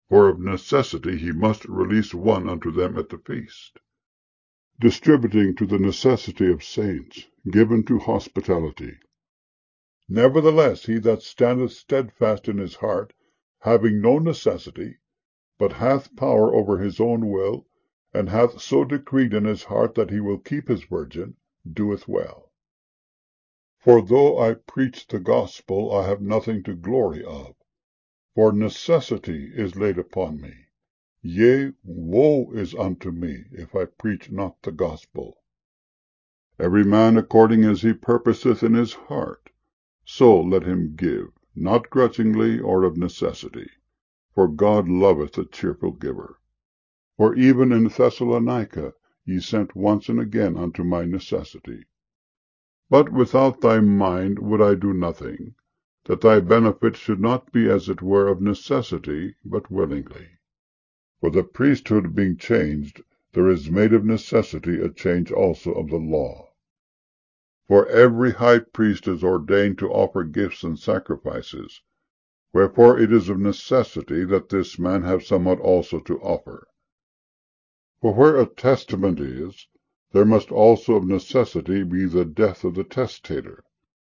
For of necessity he must release one unto them at the feast, distributing to the necessity of saints, given to hospitality. Nevertheless, he that standeth steadfast in his heart, having no necessity, but hath power over his own will, and hath so decreed in his heart that he will keep his virgin, doeth well. For though I preach the gospel, I have nothing to glory of, for necessity is laid upon me. Yea, woe is unto me, if I preach not the gospel. Every man according as he purposeth in his heart, so let him give, not grudgingly or of necessity, for God loveth a cheerful giver. For even in Thessalonica ye sent once and again unto my necessity. But without thy mind would I do nothing, that thy benefit should not be as it were of necessity, but willingly. For the priesthood being changed, there is made of necessity a change also of the law. For every high priest is ordained to offer gifts and sacrifices, wherefore it is of necessity that this man have somewhat also to offer. For where a testament is, there must also of necessity be the death of the testator.